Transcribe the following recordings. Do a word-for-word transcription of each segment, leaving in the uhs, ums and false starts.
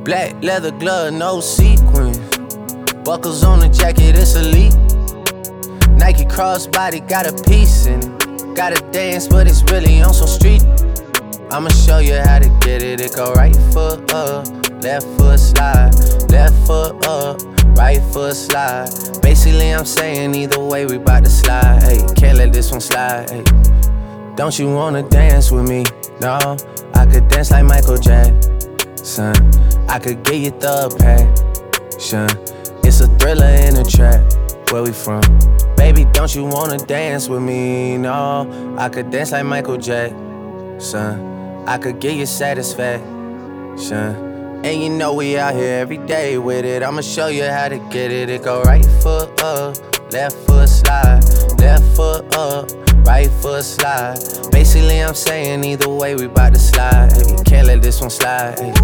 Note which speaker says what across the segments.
Speaker 1: Black leather glove, no sequins. Buckles on the jacket, it's elite. Nike crossbody, got a piece in it. Gotta dance, but it's really on some street. I'ma show you how to get it. It go right foot up, left foot slide, left foot up, right foot slide. Basically, I'm saying either way, we bout to slide. Hey, can't let this one slide. Hey, don't you wanna dance with me? No, I could dance like Michael Jackson. I could get you the passion. It's a thriller in a trap. Where we from? Baby, don't you wanna dance with me? No, I could dance like Michael Jackson. I could give you satisfaction. And you know we out here every day with it. I'ma show you how to get it. It go right foot up, left foot slide, left foot up, right foot slide. Basically, I'm saying either way, we bout to slide. Hey, can't let this one slide. Hey.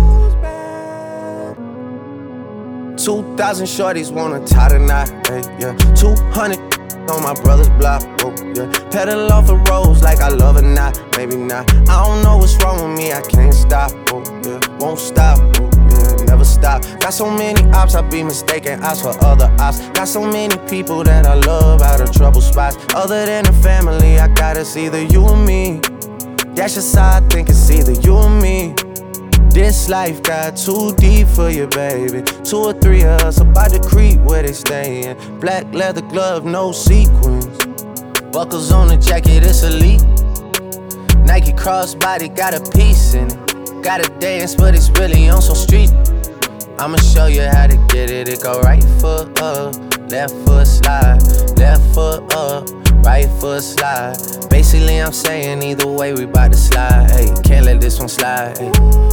Speaker 1: Two thousand shorties wanna tie the knot. Hey, yeah. Two hundred on my brother's block. Oh, yeah. Pedal off the roads like I love it, not, maybe not. I don't know what's wrong with me, I can't stop. Oh, yeah. Won't stop. Oh, yeah. Never stop. Got so many ops, I be mistaken ops for other ops. Got so many people that I love out of trouble spots. Other than the family, I got it's either you or me. That's just how I think it's either you or me. This life got too deep for you, baby. Two or three of us about to creep where they stayin'. Black leather glove, no sequins. Buckles on the jacket, it's elite. Nike crossbody, got a piece in it. Gotta dance, but it's really on some street. I'ma show you how to get it. It go right foot up, left foot slide, left foot up, right foot slide. Basically, I'm saying either way, we bout to slide. Hey, can't let this one slide. Hey.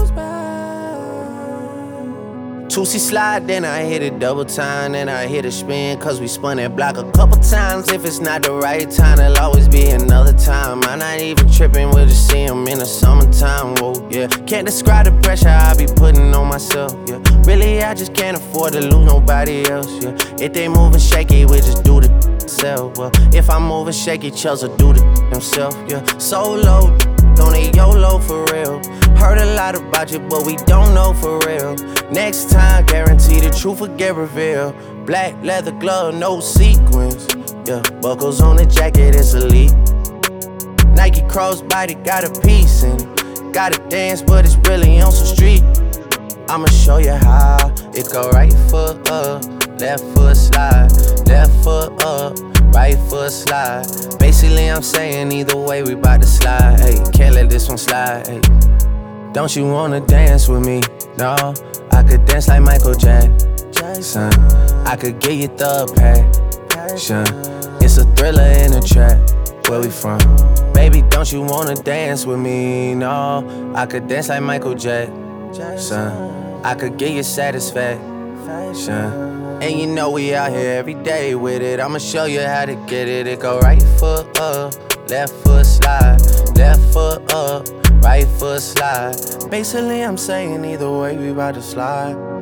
Speaker 1: two C slide, then I hit it double time, then I hit a spin, cause we spun that block a couple times. If it's not the right time, there'll always be another time. I'm not even tripping, we'll just see him in the summertime, whoa, yeah. Can't describe the pressure I be putting on myself, yeah. Really, I just can't afford to lose nobody else, yeah. If they moving shaky, we just do the self, well. If I'm moving shaky, Chelsea do the himself, yeah. Solo, don't need YOLO for real. Heard a lot about you, but we don't know for real. Next time, guarantee the truth will get revealed. Black leather glove, no sequins. Yeah, buckles on the jacket, it's elite. Nike crossbody, got a piece in it. Gotta dance, but it's really on some street. I'ma show you how. It go right foot up, left foot slide, left foot up, right foot slide. Basically, I'm saying either way, we bout to slide. Hey, can't let this one slide. Hey. Don't you wanna dance with me? No, I could dance like Michael Jackson. I could get you the passion. It's a thriller in a trap. Where we from? Baby, don't you wanna dance with me? No, I could dance like Michael Jackson. I could get you satisfaction. And you know we out here every day with it. I'ma show you how to get it. It go right foot up, left foot slide, left foot up, right foot slide. Basically, I'm saying either way, we bout to slide.